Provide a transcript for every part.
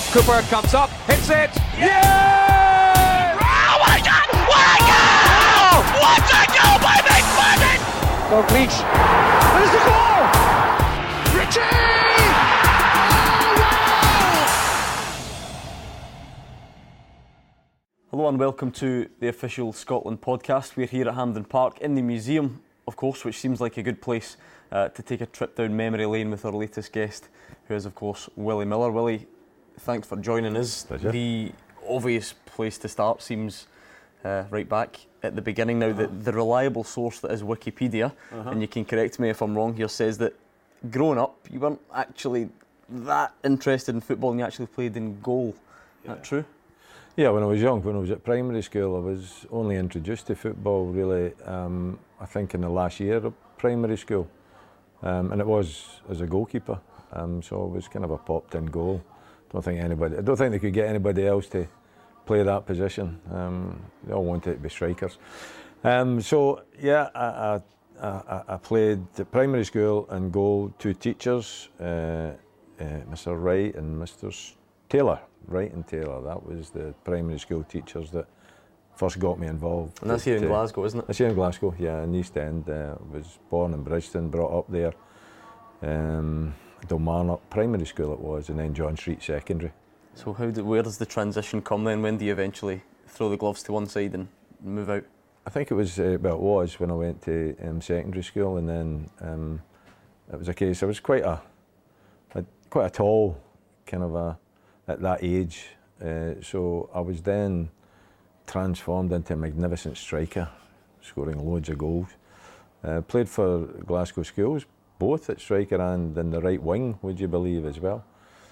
Cooper comes up, hits it. Yeah! Oh my God! What a goal! What a goal by McFadden! Dalglish. There's the goal! Richie! Oh, wow! Hello and welcome to the official Scotland podcast. We're here at Hampden Park in the museum, of course, which seems like a good place to take a trip down memory lane with our latest guest, who is, of course, Willie Miller. Willie, thanks for joining us. Pleasure. The obvious place to start seems right back at the beginning. Now, the reliable source that is Wikipedia, and you can correct me if I'm wrong here, says that growing up, you weren't actually that interested in football and you actually played in goal. Is that true? Yeah, when I was young, when I was at primary school, I was only introduced to football really, I think in the last year of primary school. And it was as a goalkeeper. So I was kind of a popped in goal. I don't think they could get anybody else to play that position. They all wanted to be strikers. So yeah, I played at primary school and goal, two teachers, Mr. Wright and Mr. Taylor. Wright and Taylor, that was the primary school teachers that first got me involved. And that's here in Glasgow, isn't it? That's here in Glasgow, yeah, in East End. Was born in Bridgeton, brought up there. Kilmarnock Primary School it was, and then John Street Secondary. So where does the transition come then? When do you eventually throw the gloves to one side and move out? I think it was when I went to secondary school, and then it was a case. I was quite a tall kind of at that age, so I was then transformed into a magnificent striker, scoring loads of goals. Played for Glasgow Schools, both at striker and in the right wing, would you believe, as well.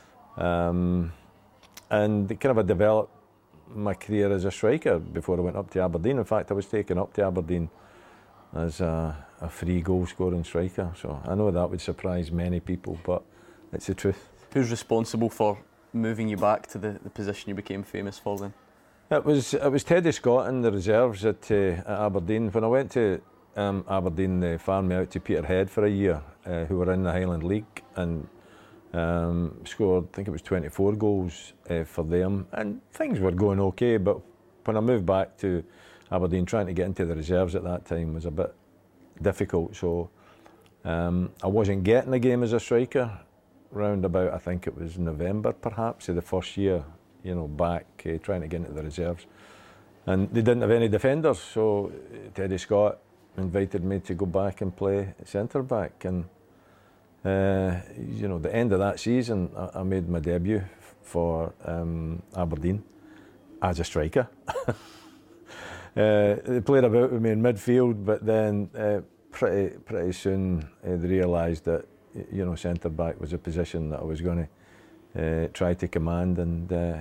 And kind of I developed my career as a striker before I went up to Aberdeen. In fact, I was taken up to Aberdeen as a free goal scoring striker. So I know that would surprise many people, but it's the truth. Who's responsible for moving you back to the position you became famous for then? It was Teddy Scott in the reserves at Aberdeen. When I went to Aberdeen, they farmed me out to Peterhead for a year, who were in the Highland League, and scored, I think it was 24 goals for them, and things were going okay, but when I moved back to Aberdeen, trying to get into the reserves at that time was a bit difficult, so I wasn't getting a game as a striker round about, I think it was November perhaps, of the first year, back trying to get into the reserves, and they didn't have any defenders, so Teddy Scott invited me to go back and play centre back, and the end of that season I made my debut for Aberdeen as a striker. They played about with me in midfield, but then pretty soon they realised that centre back was a position that I was going to try to command, and the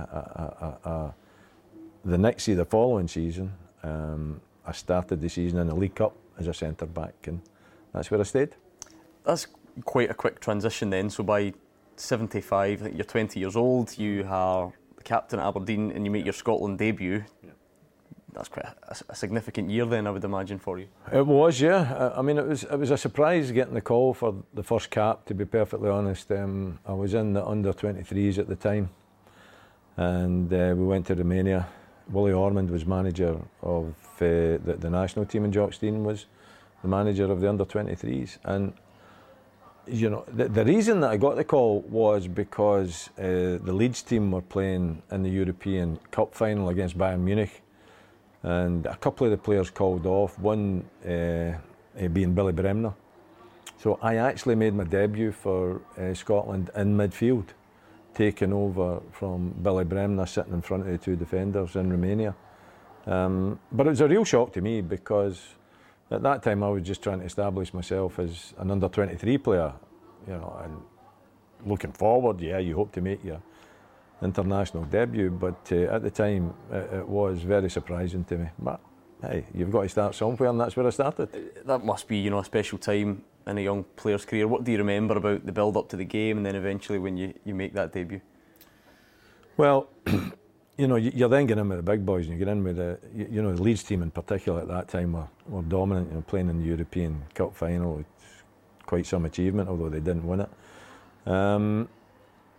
following season I started the season in the League Cup as a centre back, and that's where I stayed. That's quite a quick transition then. So by 75, I think you're 20 years old, you are the captain at Aberdeen and you make your Scotland debut. Yeah. That's quite a significant year then, I would imagine, for you. It was, yeah. I mean, it was a surprise getting the call for the first cap, to be perfectly honest. I was in the under-23s at the time, and we went to Romania. Willie Ormond was manager of the national team, and Jock Stein was the manager of the under-23s. And the reason that I got the call was because the Leeds team were playing in the European Cup final against Bayern Munich, and a couple of the players called off, one being Billy Bremner. So I actually made my debut for Scotland in midfield, taking over from Billy Bremner sitting in front of the two defenders in Romania. But it was a real shock to me, because at that time I was just trying to establish myself as an under-23 player, and looking forward, you hope to make your international debut, but at the time it was very surprising to me. But hey, you've got to start somewhere, and that's where I started. That must be, a special time in a young player's career. What do you remember about the build-up to the game, and then eventually when you make that debut? Well, you're then getting in with the big boys, and you get in with the Leeds team in particular at that time were dominant, playing in the European Cup final. It's quite some achievement, although they didn't win it.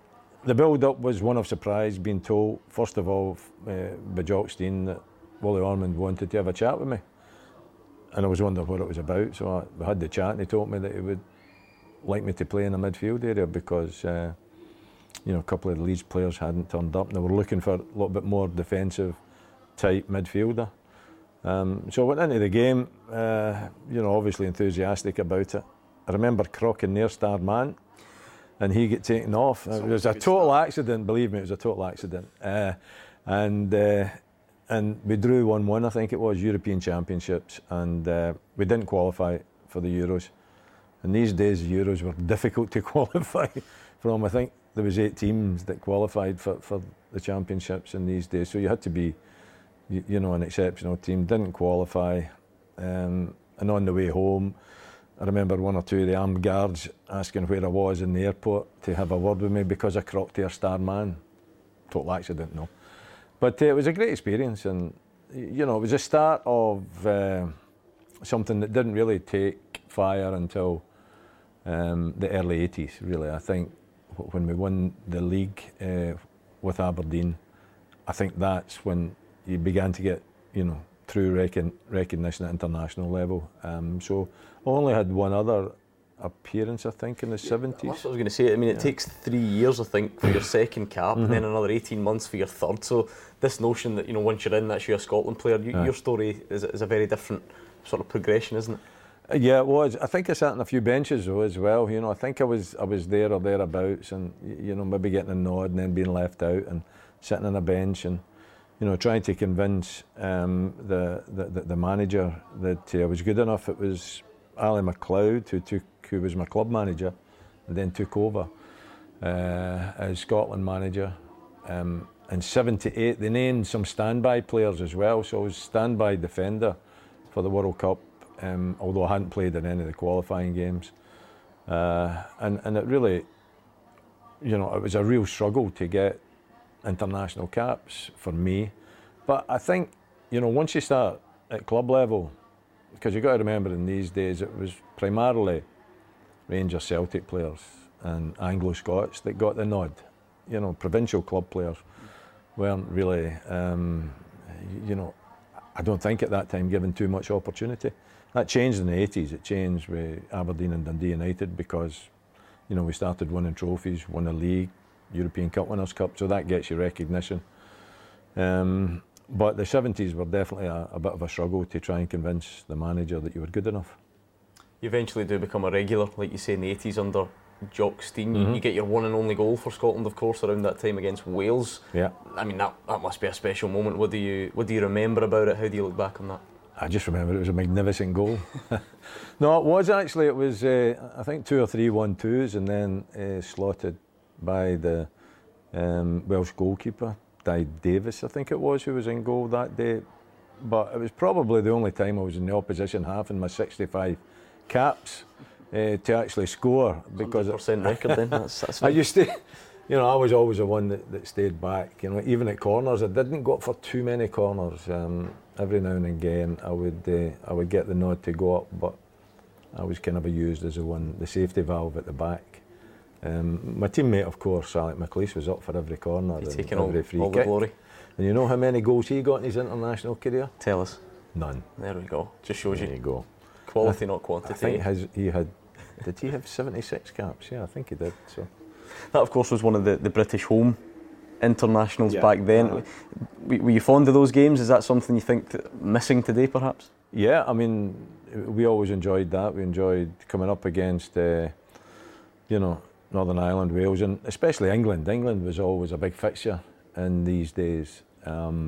the build-up was one of surprise, being told, first of all, by Jock Stein, that Wally Ormond wanted to have a chat with me. And I was wondering what it was about, so I had the chat, and he told me that he would like me to play in the midfield area because, you know, a couple of the Leeds players hadn't turned up, and they were looking for a little bit more defensive type midfielder. So I went into the game, you know, obviously enthusiastic about it. I remember crocking near Star Man, and he got taken off. It was a total accident, believe me, it was a total accident. And we drew 1-1, I think it was, European Championships, and we didn't qualify for the Euros. And these days, the Euros were difficult to qualify from. I think there was 8 teams that qualified for the Championships in these days, so you had to be, you know, an exceptional team. Didn't qualify, and on the way home, I remember 1 or 2 of the armed guards asking where I was in the airport to have a word with me because I crocked their Star Man. Total accident, no. But it was a great experience, and you know, it was a start of something that didn't really take fire until the early 80s, really. I think when we won the league with Aberdeen, I think that's when you began to get, you know, true recognition at international level. So I only had one other appearance, I think, in the 70s. That's what I was going to say. I mean, it takes 3 years, I think, for your second cap, and then another 18 months for your third. So this notion that, you know, once you're in, that's you a Scotland player. Your story is a very different sort of progression, isn't it? Yeah, it was. I think I sat on a few benches though as well. You know, I think I was there or thereabouts, and you know, maybe getting a nod and then being left out and sitting on a bench and, you know, trying to convince the manager that I was good enough. It was Ali MacLeod who was my club manager, and then took over as Scotland manager. In '78, they named some standby players as well, so I was standby defender for the World Cup, although I hadn't played in any of the qualifying games. And it really, you know, it was a real struggle to get international caps for me. But I think, you know, once you start at club level, because you've got to remember in these days it was primarily Rangers, Celtic players and Anglo-Scots that got the nod. You know, provincial club players weren't really, you know, I don't think at that time given too much opportunity. That changed in the 80s. It changed with Aberdeen and Dundee United because, you know, we started winning trophies, won a league, European Cup Winners' Cup, so that gets you recognition. But the 70s were definitely a bit of a struggle to try and convince the manager that you were good enough. You eventually do become a regular, like you say, in the 80s under Jock Stein. You get your one and only goal for Scotland, of course, around that time against Wales. Yeah. I mean, that must be a special moment. What do you remember about it? How do you look back on that? I just remember it was a magnificent goal. No, it was actually. It was, I think, 2 or 3 1-2s, and then slotted by the Welsh goalkeeper, Di Davis, I think it was, who was in goal that day. But it was probably the only time I was in the opposition half in my 65 caps to actually score. Because 100% record then. That's I used to, you know, I was always the one that stayed back. You know, even at corners, I didn't go up for too many corners. Every now and again, I would get the nod to go up, but I was kind of used as the safety valve at the back. My teammate, of course, Alec McLeish, was up for every corner and every free all kick. The glory. And you know how many goals he got in his international career? Tell us. None. There we go. Just shows you. There you go. Quality, not quantity. I think he had. Did he have 76 caps? Yeah, I think he did. So that, of course, was one of the British home internationals back then. Were you fond of those games? Is that something you think missing today, perhaps? Yeah, I mean, we always enjoyed that. We enjoyed coming up against, you know, Northern Ireland, Wales, and especially England. England was always a big fixture in these days, and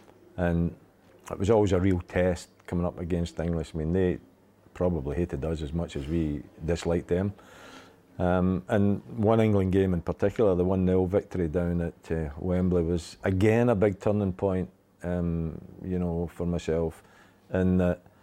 it was always a real test coming up against the English. I mean, they probably hated us as much as we disliked them. And one England game in particular, the 1-0 victory down at Wembley, was again a big turning point, you know, for myself. And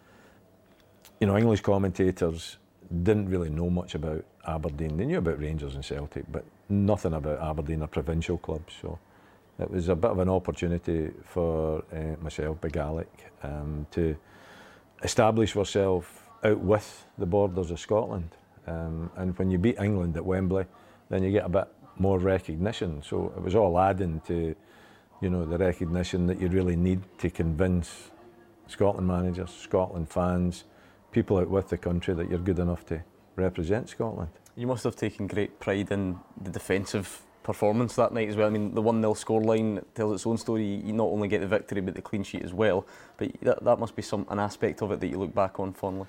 you know, English commentators didn't really know much about Aberdeen. They knew about Rangers and Celtic, but nothing about Aberdeen or provincial clubs. So it was a bit of an opportunity for myself, Big Alec, to establish ourselves out with the borders of Scotland. And when you beat England at Wembley, then you get a bit more recognition. So it was all adding to, you know, the recognition that you really need to convince Scotland managers, Scotland fans, people out with the country that you're good enough to represent Scotland. You must have taken great pride in the defensive performance that night as well. I mean, the 1-0 scoreline tells its own story. You not only get the victory but the clean sheet as well. But that must be an aspect of it that you look back on fondly.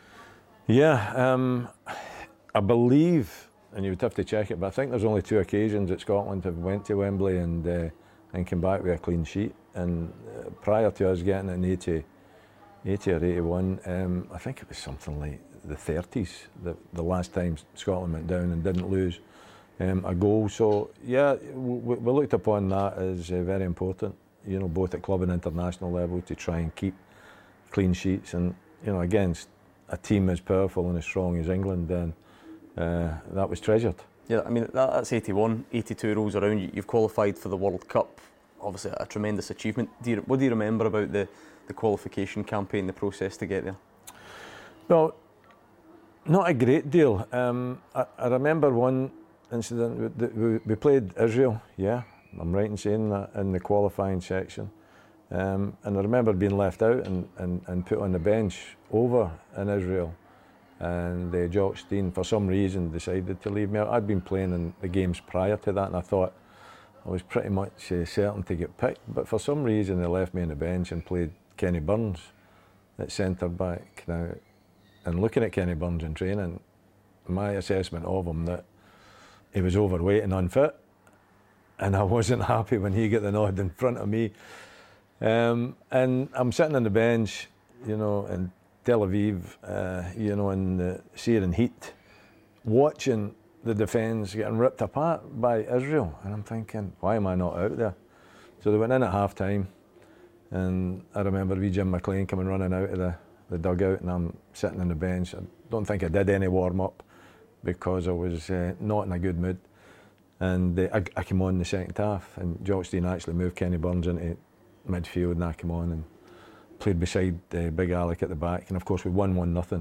Yeah, I believe, and you would have to check it, but I think there's only 2 occasions that Scotland have went to Wembley and come back with a clean sheet. And prior to us getting it in 80 or 81, I think it was something like the 30s, the last time Scotland went down and didn't lose a goal. So yeah, we looked upon that as very important, you know, both at club and international level, to try and keep clean sheets. And, you know, against a team as powerful and as strong as England, then that was treasured. Yeah, I mean, that's 81, 82 rolls around. You've qualified for the World Cup, obviously a tremendous achievement. What do you remember about the qualification campaign, the process to get there? Well, not a great deal. I remember one incident. We played Israel, yeah, I'm right in saying that, in the qualifying section. And I remember being left out and put on the bench over in Israel. And Jock Stein, for some reason, decided to leave me out. I'd been playing in the games prior to that, and I thought I was pretty much certain to get picked. But for some reason, they left me on the bench and played Kenny Burns at centre back. Now, and looking at Kenny Burns in training, my assessment of him, that he was overweight and unfit, and I wasn't happy when he got the nod in front of me. And I'm sitting on the bench, you know, in Tel Aviv, you know, in the searing heat, watching the defence getting ripped apart by Israel, and I'm thinking, why am I not out there? So they went in at half time, and I remember wee Jim McLean coming running out of the dugout, and I'm sitting on the bench. I don't think I did any warm-up because I was not in a good mood. And I came on in the second half, and Jock Stein actually moved Kenny Burns into midfield, and I came on and played beside Big Alec at the back. And of course we won 1-0.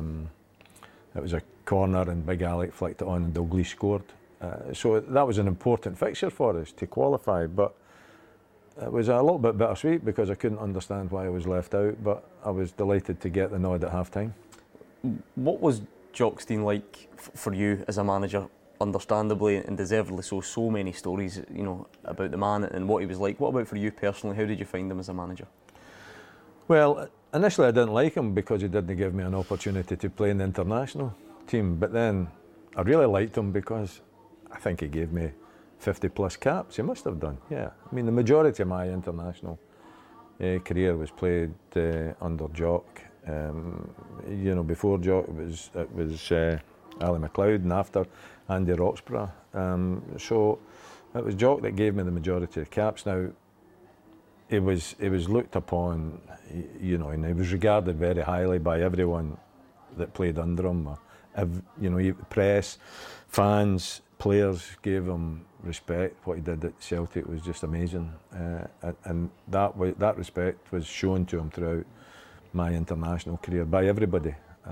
It was a corner and Big Alec flicked it on and Dalglish scored. So that was an important fixture for us to qualify, but it was a little bit bittersweet because I couldn't understand why I was left out, but I was delighted to get the nod at half time. What was Jock Stein like for you as a manager? Understandably and deservedly so many stories, you know, about the man and what he was like. What about for you personally? How did you find him as a manager? Well, initially I didn't like him because he didn't give me an opportunity to play in the international team, but then I really liked him because I think he gave me 50 plus caps. He must have done, yeah. I mean, the majority of my international career was played under Jock. You know, before Jock it was Ali McLeod, and after Andy Roxburgh. So it was Jock that gave me the majority of caps. Now, he was looked upon, you know, and he was regarded very highly by everyone that played under him. You know, press, fans, players gave him respect. What he did at Celtic was just amazing, and that respect was shown to him throughout my international career by everybody.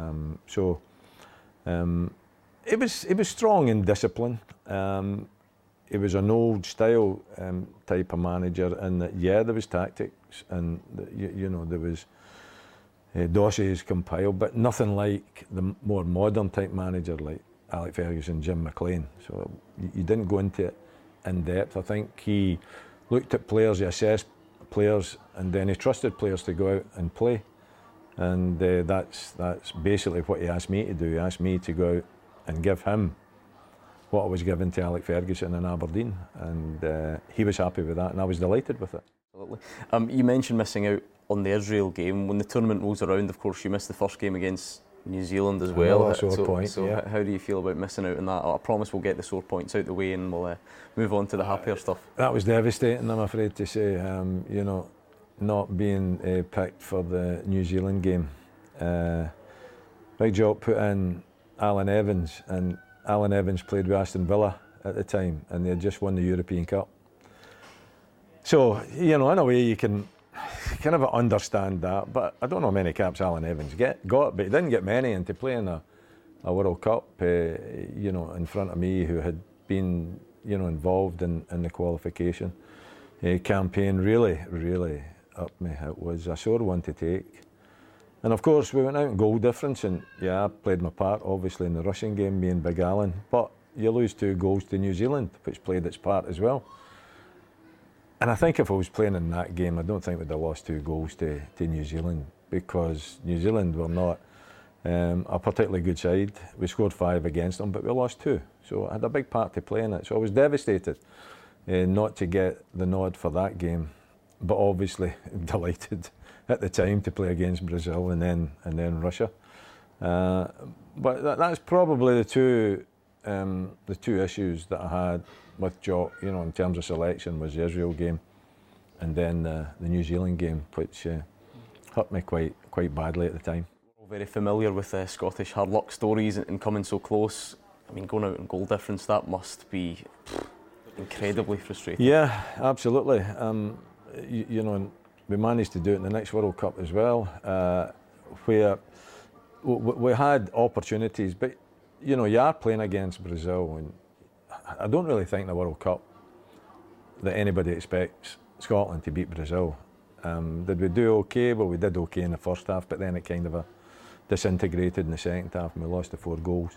It was strong in discipline. He was an old style type of manager, and yeah, there was tactics, and you know, there was dossiers compiled, but nothing like the more modern type manager like Alec Ferguson, Jim McLean. So you didn't go into it in depth. I think he looked at players, he assessed players, and then he trusted players to go out and play. And that's basically what he asked me to do. He asked me to go out and give him what I was given to Alec Ferguson in Aberdeen, and he was happy with that, and I was delighted with it. Absolutely. You mentioned missing out on the Israel game. When the tournament rolls around, of course, you missed the first game against New Zealand as well. A sore point, so yeah. How do you feel about missing out on that? I promise we'll get the sore points out the way and we'll move on to the happier stuff. That was devastating, I'm afraid to say. You know, not being picked for the New Zealand game. Big Jock put in Alan Evans, and Alan Evans played with Aston Villa at the time, and they had just won the European Cup. So, you know, in a way you can kind of understand that, but I don't know how many caps Alan Evans got, but he didn't get many, and to play in a World Cup, you know, in front of me, who had been, involved in the qualification campaign really upped me. It was a sore one to take. And of course we went out in goal difference, and I played my part obviously in the Russian game, me and Big Alan, but you lose 2 goals to New Zealand, which played its part as well. And I think if I was playing in that game, I don't think we'd have lost 2 goals to New Zealand, because New Zealand were not a particularly good side. We scored 5 against them, but we lost 2. So I had a big part to play in it. So I was devastated not to get the nod for that game, but obviously delighted at the time to play against Brazil and then Russia. But that's probably the two issues that I had with Jock, in terms of selection, was the Israel game and then the New Zealand game, which hurt me quite badly at the time. We're all very familiar with Scottish hard luck stories and coming so close. I mean, going out in goal difference, that must be incredibly frustrating. Yeah, absolutely. And we managed to do it in the next World Cup as well, where we had opportunities, but you are playing against Brazil, and I don't really think in the World Cup that anybody expects Scotland to beat Brazil. Did we do okay? Well, we did okay in the first half, but then it kind of disintegrated in the second half, and we lost the 4 goals.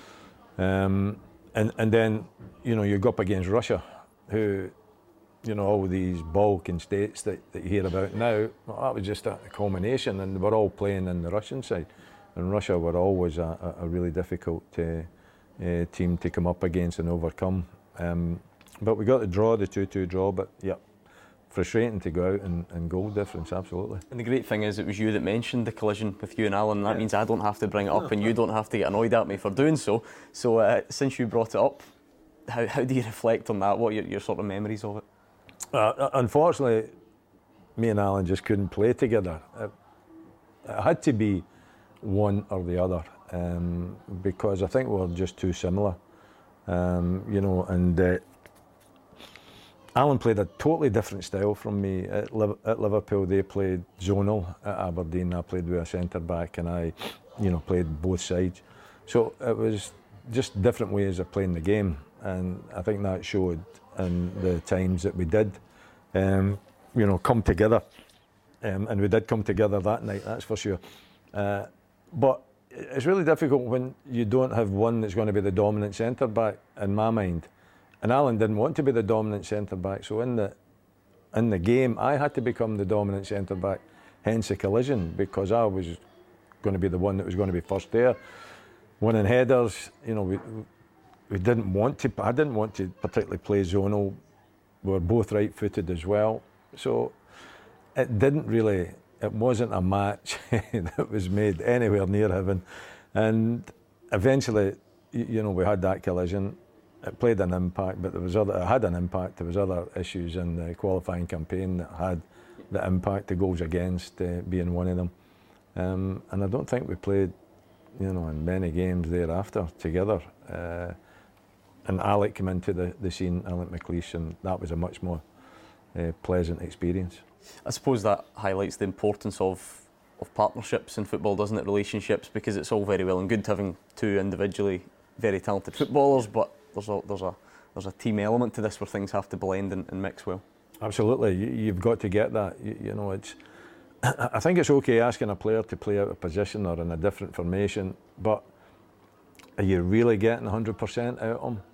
And then you go up against Russia, who all these Balkan states that you hear about now. Well, that was just a culmination, and they were all playing in the Russian side, and Russia were always a really difficult team to come up against and overcome. But we got to draw, the 2-2 draw, but yeah, frustrating to go out and goal difference, absolutely. And the great thing is, it was you that mentioned the collision with you and Alan, and that means I don't have to bring it up and you don't have to get annoyed at me for doing so. So since you brought it up, how do you reflect on that? What are your sort of memories of it? Unfortunately, me and Alan just couldn't play together. It had to be one or the other, because I think we were just too similar. And Alan played a totally different style from me. At Liverpool, they played zonal. At Aberdeen, I played with a centre-back, and I played both sides. So it was just different ways of playing the game, and I think that showed in the times that we did come together. And we did come together that night, that's for sure. But it's really difficult when you don't have one that's going to be the dominant centre-back, in my mind. And Alan didn't want to be the dominant centre-back, so in the game I had to become the dominant centre-back, hence the collision, because I was going to be the one that was going to be first there. Winning headers, we didn't want to. I didn't want to particularly play zonal. We were both right-footed as well, so it wasn't a match that was made anywhere near heaven. And eventually, we had that collision. It played an impact, but it had an impact. There was other issues in the qualifying campaign that had the impact, the goals against being one of them. And I don't think we played, in many games thereafter together. And Alec came into the scene, Alec McLeish, and that was a much more pleasant experience. I suppose that highlights the importance of partnerships in football, doesn't it? Relationships, because it's all very well and good having 2 individually very talented footballers, but there's a team element to this where things have to blend and mix well. Absolutely, you've got to get that. It's. I think it's okay asking a player to play out of position or in a different formation, but are you really getting 100% out of them?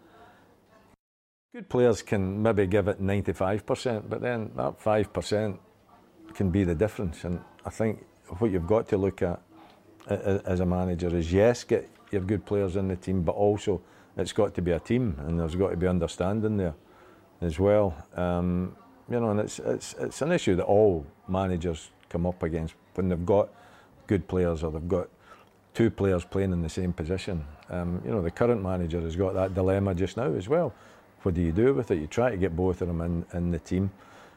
Good players can maybe give it 95%, but then that 5% can be the difference. And I think what you've got to look at as a manager is, yes, get your good players in the team, but also it's got to be a team, and there's got to be understanding there as well. And it's an issue that all managers come up against when they've got good players or they've got 2 players playing in the same position. The current manager has got that dilemma just now as well. What do you do with it? You try to get both of them in the team,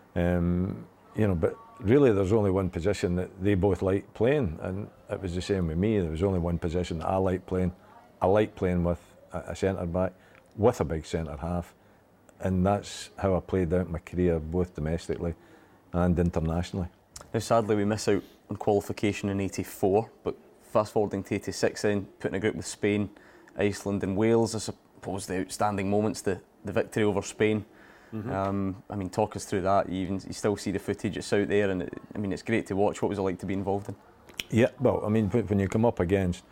but really there's only one position that they both like playing, and it was the same with me. There was only one position that I like playing. I like playing with a centre-back, with a big centre-half, and that's how I played out my career, both domestically and internationally. Now sadly we miss out on qualification in '84, but fast forwarding to '86 then, putting a group with Spain, Iceland and Wales, I suppose the outstanding moments, the the victory over Spain. I mean, talk us through that. You still see the footage, it's out there, and it's great to watch. What was it like to be involved in? Yeah, well, I mean, when you come up against,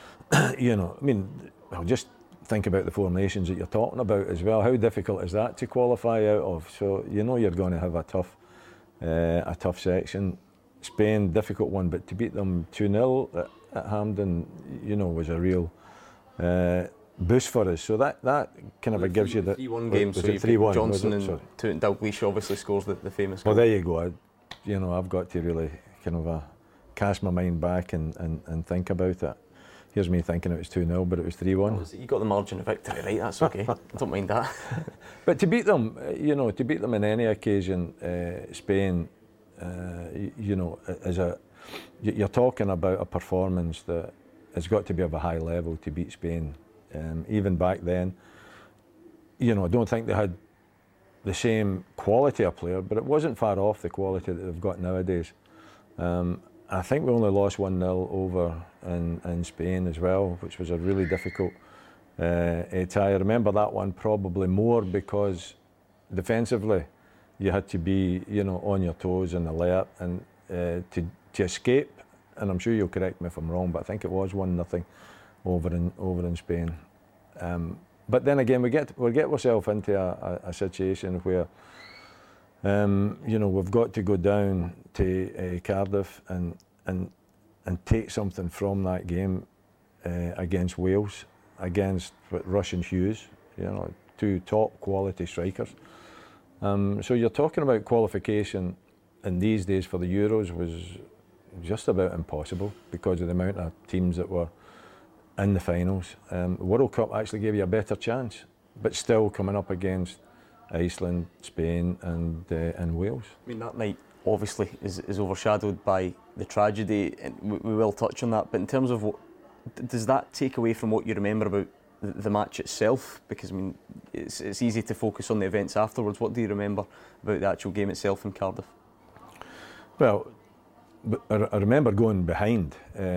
just think about the four nations that you're talking about as well. How difficult is that to qualify out of? So you're going to have a tough section. Spain, difficult one, but to beat them 2-0 at Hampden, was a real boost for us. So that kind of gives you the 3-1 game. Was so it 3-1? Johnson and Dalglish obviously scores the famous goal. Well, there you go. I've got to really kind of cast my mind back and think about it. Here's me thinking it was 2-0, but it was 3-1. You got the margin of victory, right? That's okay. I don't mind that. But to beat them, in any occasion, Spain, you're talking about a performance that has got to be of a high level to beat Spain. Even back then, I don't think they had the same quality of player, but it wasn't far off the quality that they've got nowadays. I think we only lost 1-0 over in Spain as well, which was a really difficult tie. I remember that one probably more because defensively you had to be, on your toes and alert, and to escape. And I'm sure you'll correct me if I'm wrong, but I think it was 1-0 over in Spain. But then again, we get ourselves into a situation where we've got to go down to Cardiff and take something from that game against Wales, against Russian Hughes, two top quality strikers. So you're talking about qualification in these days for the Euros was just about impossible because of the amount of teams that were in the finals. World Cup actually gave you a better chance, but still coming up against Iceland, Spain and Wales. I mean, that night obviously is overshadowed by the tragedy, and we will touch on that, but in terms of what does that take away from what you remember about the match itself? Because I mean, it's easy to focus on the events afterwards. What do you remember about the actual game itself in Cardiff? Well, I remember going behind,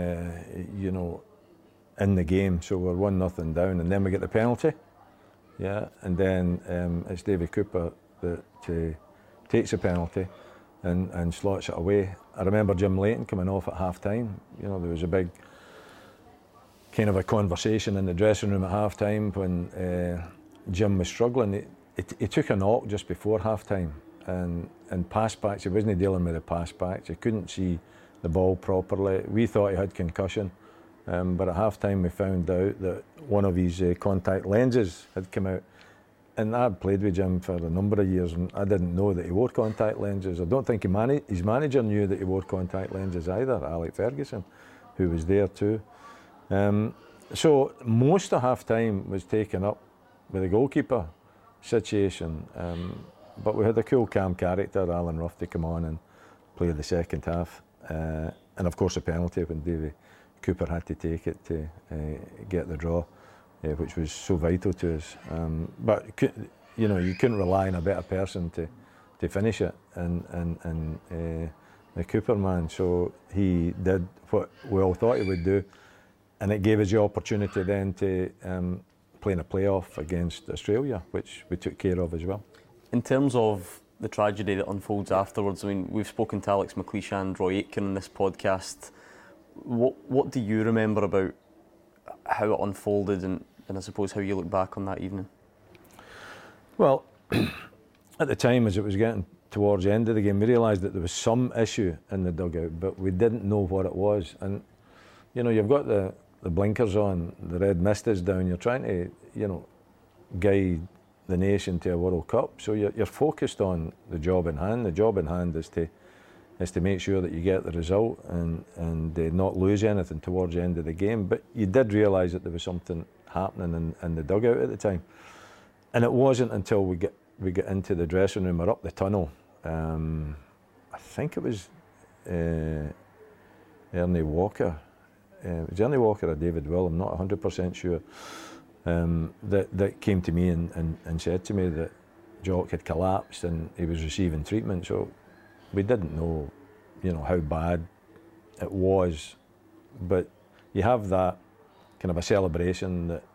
in the game, so we're 1-0 down, and then we get the penalty. Yeah, and then it's David Cooper that takes the penalty and slots it away. I remember Jim Leighton coming off at half time. There was a big kind of a conversation in the dressing room at half time when Jim was struggling. He took a knock just before half time, and pass backs, he wasn't dealing with the pass backs. He couldn't see the ball properly. We thought he had concussion. But at half-time we found out that one of his contact lenses had come out. And I'd played with Jim for a number of years and I didn't know that he wore contact lenses. I don't think his manager knew that he wore contact lenses either, Alec Ferguson, who was there too. So most of half-time was taken up with the goalkeeper situation. But we had a cool, calm character, Alan Rough, to come on and play the second half. And of course the penalty when Davy Cooper had to take it to get the draw, which was so vital to us. But you couldn't rely on a better person to finish it, and the Cooper man. So he did what we all thought he would do, and it gave us the opportunity then to play in a playoff against Australia, which we took care of as well. In terms of the tragedy that unfolds afterwards, I mean, we've spoken to Alex McLeish and Roy Aitken on this podcast. What do you remember about how it unfolded and I suppose how you look back on that evening? Well, at the time as it was getting towards the end of the game, we realised that there was some issue in the dugout, but we didn't know what it was. And you've got the blinkers on, the red mist is down, you're trying to guide the nation to a World Cup, so you're focused on the job in hand. The job in hand is to make sure that you get the result and not lose anything towards the end of the game. But you did realise that there was something happening in the dugout at the time. And it wasn't until we get into the dressing room or up the tunnel, I think it was Ernie Walker. It was Ernie Walker or David Will, I'm not 100% sure, that came to me and said to me that Jock had collapsed and he was receiving treatment. So we didn't know, how bad it was, but you have that kind of a celebration that,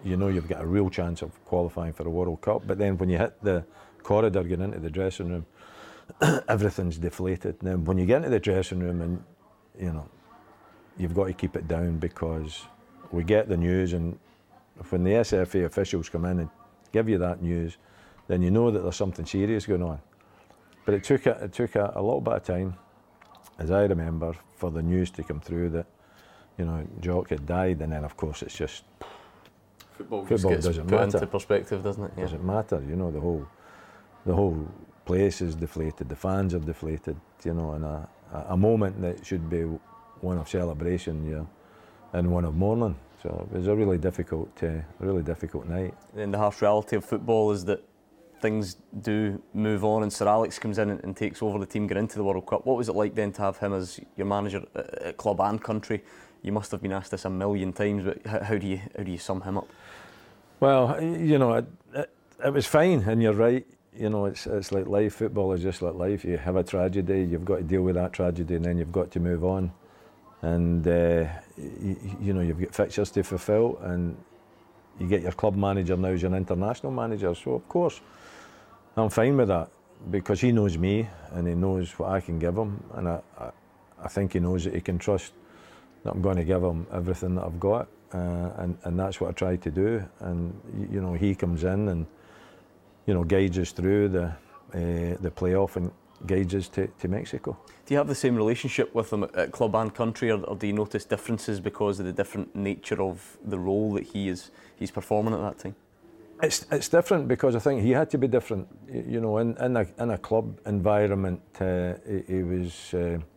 you know you've got a real chance of qualifying for a World Cup. But then when you hit the corridor getting into the dressing room, everything's deflated. Now when you get into the dressing room, and you know, you've got to keep it down, because we get the news, and when the SFA officials come in and give you that news, then you know that there's something serious going on. But it took a little bit of time, as I remember, for the news to come through that, you know, Jock had died, and then of course it's just Football doesn't put matter. into perspective, doesn't it? Yeah. Doesn't matter, you know. The whole place is deflated. The fans are deflated, you know. And a moment that should be one of celebration, you're in one of mourning. So it was a really difficult night. And the harsh reality of football is that things do move on, and Sir Alex comes in and takes over the team, get into the World Cup. What was it like then to have him as your manager at club and country? You must have been asked this a million times, but how do you sum him up? Well, you know, it was fine, and you're right. You know, it's like life. Football is just like life. You have a tragedy, you've got to deal with that tragedy, and then you've got to move on. And you know, you've got fixtures to fulfil, and you get your club manager now as your international manager. So of course, I'm fine with that, because he knows me and he knows what I can give him, and I think he knows that he can trust that I'm going to give him everything that I've got, and that's what I try to do. And you know, he comes in and, you know, guides us through the playoff and guides us to Mexico. Do you have the same relationship with him at club and country, or do you notice differences because of the different nature of the role that he's performing at that time? It's different, because I think he had to be different. You know, in a club environment, he was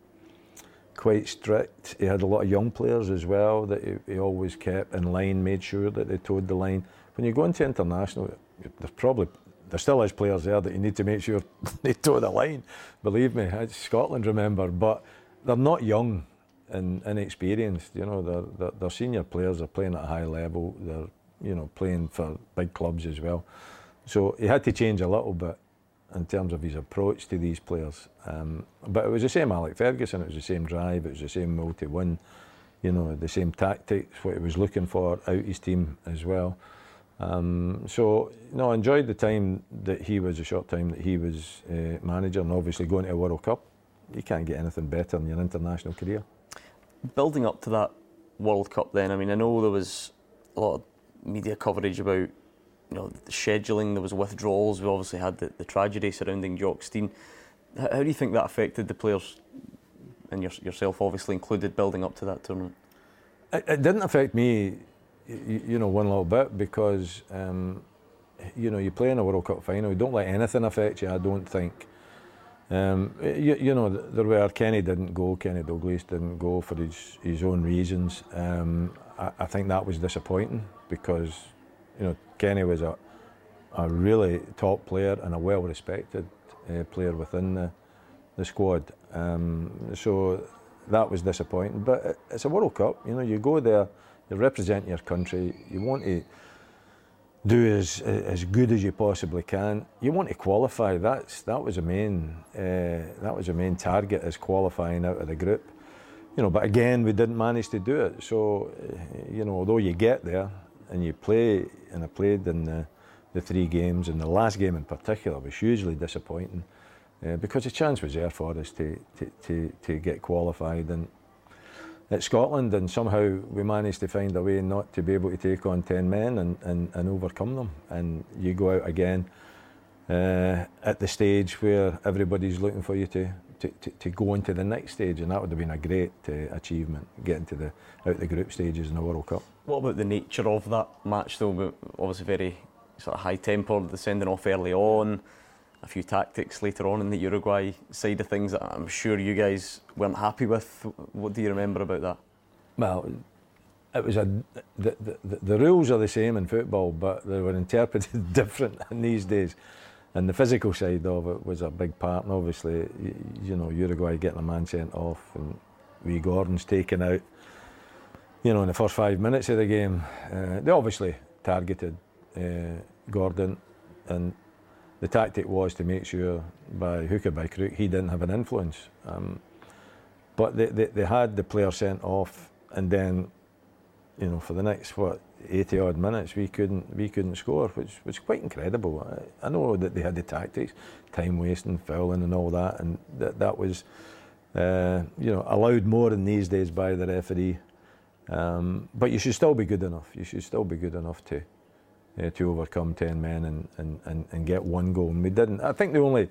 quite strict. He had a lot of young players as well that he always kept in line, made sure that they toed the line. When you go into international, there still is players there that you need to make sure they toe the line. Believe me, it's Scotland, remember, but they're not young and inexperienced. You know, they're senior players. They're playing at a high level. They're, you know, playing for big clubs as well. So he had to change a little bit in terms of his approach to these players. But it was the same Alec Ferguson. It was the same drive. It was the same will to win. You know, the same tactics, what he was looking for out his team as well. So, you know, I enjoyed the time that he was, a short time that he was manager, and obviously going to a World Cup. You can't get anything better in your international career. Building up to that World Cup then, I mean, I know there was a lot of media coverage about, you know, the scheduling, there was withdrawals, we obviously had the tragedy surrounding Jock Stein. How do you think that affected the players, and yourself obviously included, building up to that tournament? It didn't affect me, you know, one little bit, because you know, you play in a World Cup final, you don't let anything affect you, I don't think. You know, there were, Kenny Dalglish didn't go for his own reasons. I think that was disappointing, because, you know, Kenny was a really top player and a well-respected player within the squad. So that was disappointing. But it's a World Cup, you know, you go there, you represent your country, you want to do as good as you possibly can. You want to qualify. That was the main target, is qualifying out of the group. You know, but again, we didn't manage to do it. So, you know, although you get there and you play, and I played in the 3 games, and the last game in particular was hugely disappointing, because the chance was there for us to get qualified. And at Scotland, and somehow we managed to find a way not to be able to take on 10 men and overcome them. And you go out again at the stage where everybody's looking for you to go into the next stage, and that would have been a great achievement, getting to out the group stages in the World Cup. What about the nature of that match though? Obviously very sort of high-tempered, the sending off early on, a few tactics later on in the Uruguay side of things that I'm sure you guys weren't happy with. What do you remember about that? Well, it was the rules are the same in football, but they were interpreted different in these days. And the physical side of it was a big part. And obviously, you know, Uruguay getting a man sent off, and wee Gordon's taken out, you know, in the first 5 minutes of the game. They obviously targeted Gordon, and the tactic was to make sure, by hook or by crook, he didn't have an influence. But they had the player sent off, and then, you know, for the next 80 odd minutes we couldn't score, which was quite incredible. I know that they had the tactics, time wasting, fouling and all that, and that was allowed more in these days by the referee. But you should still be good enough. You should still be good enough to overcome 10 men and get one goal. And we didn't. I think we only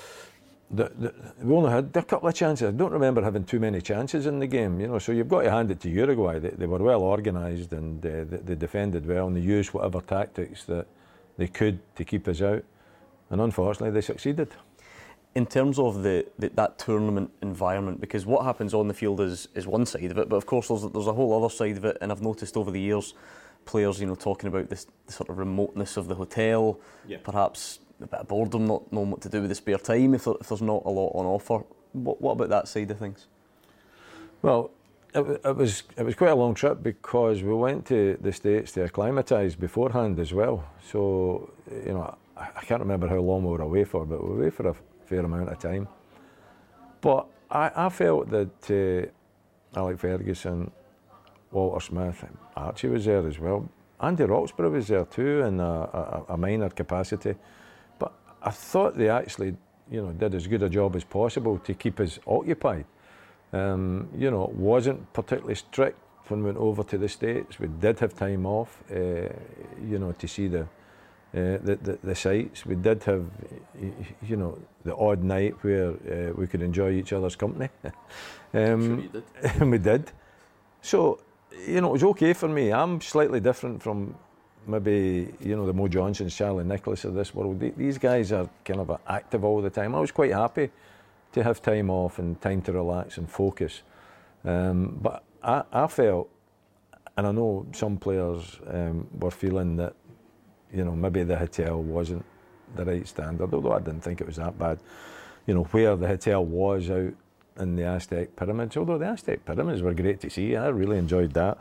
had a couple of chances. I don't remember having too many chances in the game. So you've got to hand it to Uruguay. They were well organised, and they defended well, and they used whatever tactics that they could to keep us out. And unfortunately, they succeeded. In terms of that tournament environment, because what happens on the field is one side of it, but of course there's a whole other side of it, and I've noticed over the years players talking about the sort of remoteness of the hotel, perhaps a bit of boredom, not knowing what to do with the spare time if there's not a lot on offer. What about that side of things? Well, it was quite a long trip because we went to the States to acclimatise beforehand as well. So I can't remember how long we were away for, but we were away for a fair amount of time. But I felt that Alec Ferguson, Walter Smith, Archie was there as well. Andy Roxburgh was there too in a minor capacity. But I thought they actually, did as good a job as possible to keep us occupied. It wasn't particularly strict when we went over to the States. We did have time off, to see the sights. We did have, the odd night where we could enjoy each other's company. Sure you did. And we did. So, it was okay for me. I'm slightly different from maybe, the Mo Johnsons, Charlie Nicholas of this world. These guys are kind of active all the time. I was quite happy to have time off and time to relax and focus. But I felt, and I know some players were feeling that, maybe the hotel wasn't the right standard, although I didn't think it was that bad. Where the hotel was out in the Aztec pyramids, although the Aztec pyramids were great to see. I really enjoyed that.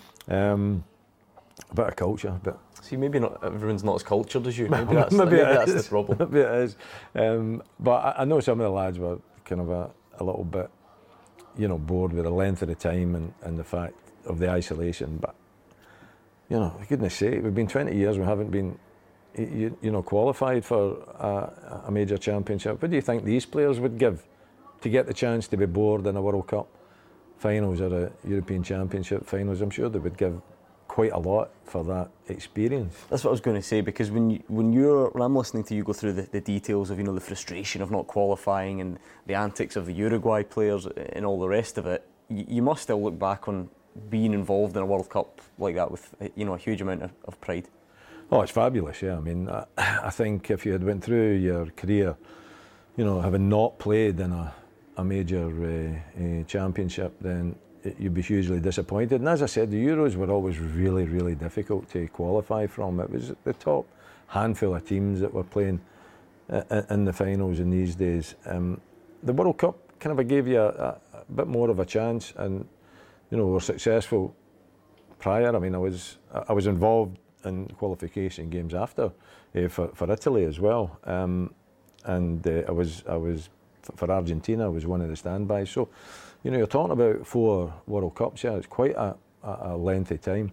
A bit of culture, but see, maybe not everyone's not as cultured as you. Maybe that's the problem. Maybe it is. But I know some of the lads were kind of a little bit, bored with the length of the time and the fact of the isolation. But for goodness sake, we've been 20 years. We haven't been, qualified for a major championship. What do you think these players would give to get the chance to be bored in a World Cup finals or a European Championship finals? I'm sure they would give quite a lot for that experience. That's what I was going to say, because when I'm listening to you go through the details of the frustration of not qualifying and the antics of the Uruguay players and all the rest of it, you must still look back on being involved in a World Cup like that with a huge amount of pride. Oh, it's fabulous, yeah. I mean, I think if you had went through your career, having not played in a major championship, then you'd be hugely disappointed. And as I said, the Euros were always really, really difficult to qualify from. It was the top handful of teams that were playing in the finals in these days. The World Cup kind of gave you a bit more of a chance, and we were successful prior. I mean, I was involved in qualification games after for Italy as well, and I was for Argentina. I was one of the standbys. So, you're talking about 4 World Cups. Yeah, it's quite a lengthy time.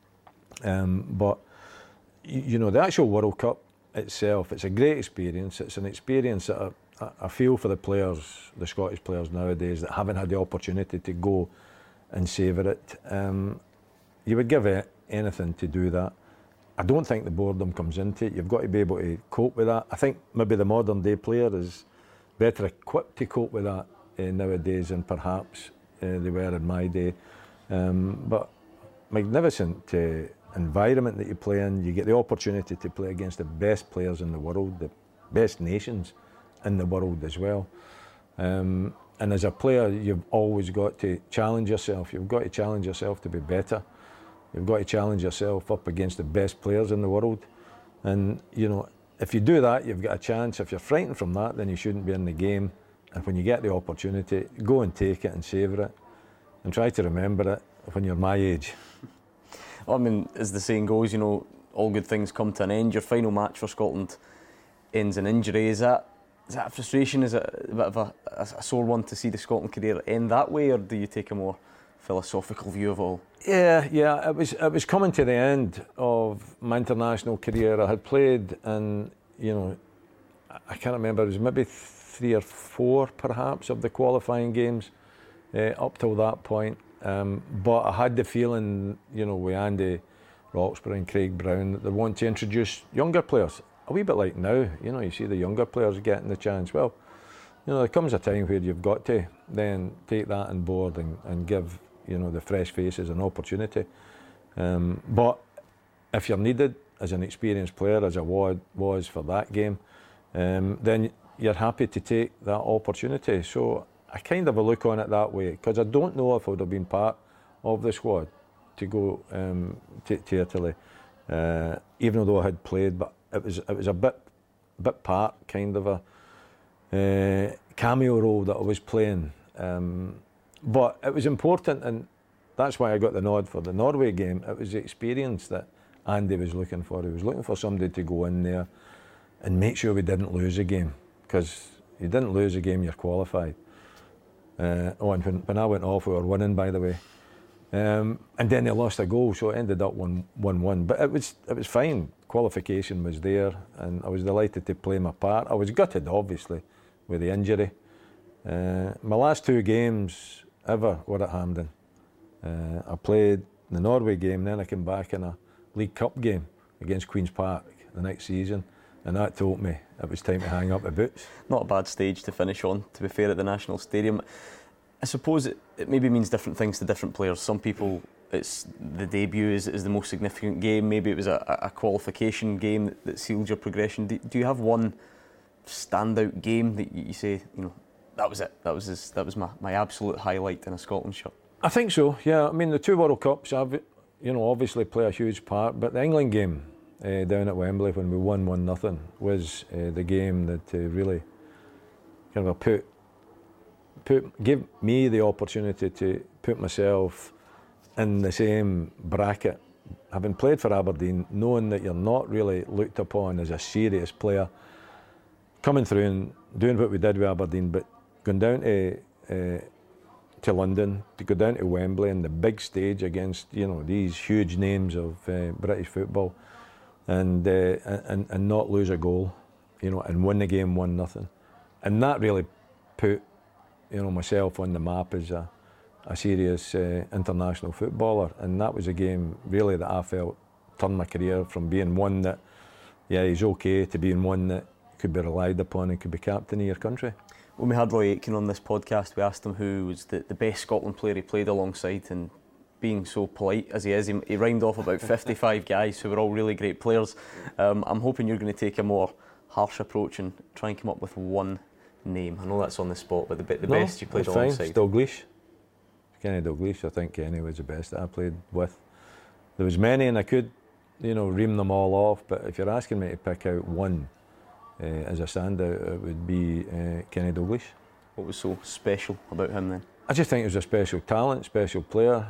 But the actual World Cup itself, it's a great experience. It's an experience that I feel for the players, the Scottish players nowadays that haven't had the opportunity to go and savour it. You would give anything to do that. I don't think the boredom comes into it. You've got to be able to cope with that. I think maybe the modern day player is better equipped to cope with that nowadays than perhaps they were in my day. But magnificent environment that you play in. You get the opportunity to play against the best players in the world, the best nations in the world as well. And as a player, you've always got to challenge yourself. You've got to challenge yourself to be better. You've got to challenge yourself up against the best players in the world. And, if you do that, you've got a chance. If you're frightened from that, then you shouldn't be in the game. And when you get the opportunity, go and take it and savour it. And try to remember it when you're my age. Well, I mean, as the saying goes, all good things come to an end. Your final match for Scotland ends in injury. Is that a frustration? Is it a bit of a sore one to see the Scotland career end that way, or do you take a more philosophical view of it all. Yeah. It was coming to the end of my international career. I had played in, I can't remember, it was maybe 3 or 4 perhaps of the qualifying games up till that point. But I had the feeling, with Andy Roxburgh and Craig Brown, that they want to introduce younger players. A wee bit like now, you see the younger players getting the chance. Well, there comes a time where you've got to then take that on board and give, the fresh faces an opportunity. But if you're needed as an experienced player, as I was for that game, then you're happy to take that opportunity. So I kind of look on it that way, because I don't know if I would have been part of the squad to go to Italy, even though I had played. But it was a bit part, kind of a cameo role that I was playing. But it was important, and that's why I got the nod for the Norway game. It was the experience that Andy was looking for. He was looking for somebody to go in there and make sure we didn't lose a game, because you didn't lose a game, you're qualified. And when I went off, we were winning, by the way. And then they lost a goal, so it ended up 1-1. But it was fine. Qualification was there, and I was delighted to play my part. I was gutted, obviously, with the injury. My last 2 games ever were at Hampden. I played the Norway game, then I came back in a League Cup game against Queen's Park the next season, and that told me it was time to hang up the boots. Not a bad stage to finish on, to be fair, at the National Stadium. I suppose it maybe means different things to different players. Some people, it's the debut is the most significant game. Maybe it was a qualification game that sealed your progression. Do you have one standout game that you say, that was it, that was my absolute highlight in a Scotland shirt? I think so, yeah. I mean, the 2 World Cups, obviously play a huge part, but the England game down at Wembley when we won 1-0 was the game that really kind of gave me the opportunity to put myself in the same bracket, having played for Aberdeen, knowing that you're not really looked upon as a serious player, coming through and doing what we did with Aberdeen, but going down to London, to go down to Wembley and the big stage against these huge names of British football, and not lose a goal, and win the game 1-0, and that really put myself on the map as a serious international footballer. And that was a game really that I felt turned my career from being one that he's okay to being one that could be relied upon and could be captain of your country. When we had Roy Aitken on this podcast, we asked him who was the best Scotland player he played alongside, and being so polite as he is, he rhymed off about 55 guys who were all really great players. I'm hoping you're going to take a more harsh approach and try and come up with one name. I know that's on the spot, but the best you played alongside. Dalglish. Kenny Dalglish. I think Kenny was the best that I played with. There was many, and I could, ream them all off. But if you're asking me to pick out one as a standout, it would be Kenny Dalglish. What was so special about him then? I just think he was a special talent, special player.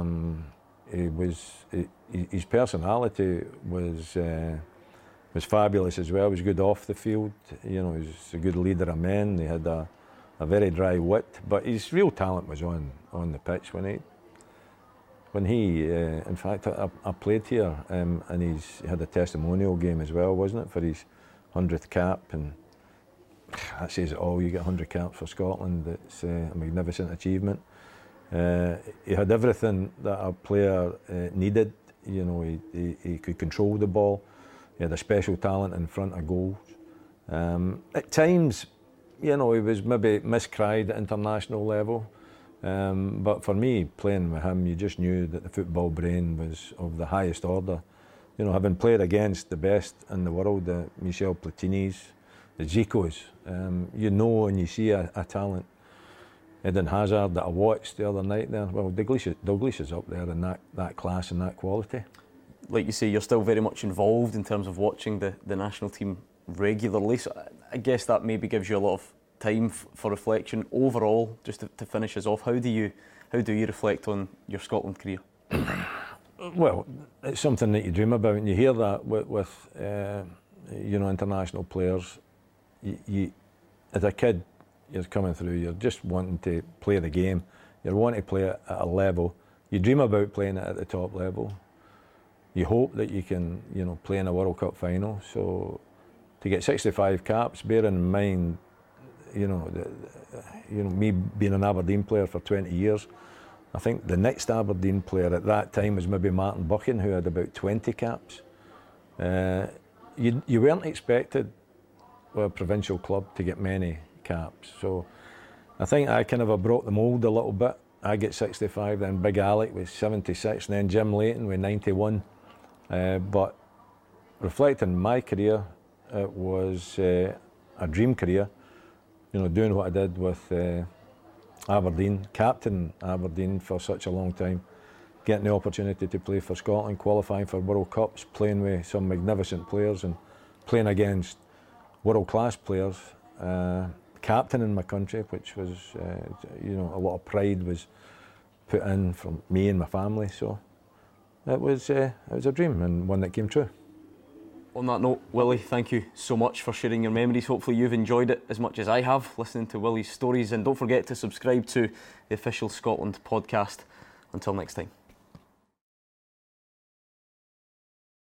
His personality was fabulous as well. He was good off the field. He was a good leader of men. He had a very dry wit, but his real talent was on the pitch when he in fact I played here, and he had a testimonial game as well, wasn't it, for his 100th cap, and that says it all. You get 100 caps for Scotland. It's a magnificent achievement. He had everything that a player needed. He could control the ball. He had a special talent in front of goals. At times, he was maybe miscried at international level. But for me, playing with him, you just knew that the football brain was of the highest order. Having played against the best in the world, the Michel Platinis, the Zicos, and you see a talent. Eden Hazard that I watched the other night there. Well, Dalglish is up there in that class and that quality. Like you say, you're still very much involved in terms of watching the national team regularly. So I guess that maybe gives you a lot of time for reflection. Overall, just to finish us off, how do you reflect on your Scotland career? Well, it's something that you dream about, and you hear that with international players. You, as a kid, you're coming through, you're just wanting to play the game You're wanting to play it at a level. You dream about playing it at the top level. You hope that you can, play in a World Cup final. So to get 65 caps, bearing in mind, me being an Aberdeen player for 20 years, I think the next Aberdeen player at that time was maybe Martin Buchan, who had about 20 caps. You weren't expected with a provincial club to get many caps. So I think I kind of broke the mould a little bit. I get 65, then Big Alec with 76, and then Jim Leighton with 91. But reflecting on my career, it was a dream career. Doing what I did with Aberdeen, captain Aberdeen for such a long time, getting the opportunity to play for Scotland, qualifying for World Cups, playing with some magnificent players and playing against world-class players, captaining my country, which was, a lot of pride was put in from me and my family. So it was a dream, and one that came true. On that note, Willie, thank you so much for sharing your memories. Hopefully you've enjoyed it as much as I have, listening to Willie's stories. And don't forget to subscribe to the official Scotland podcast. Until next time.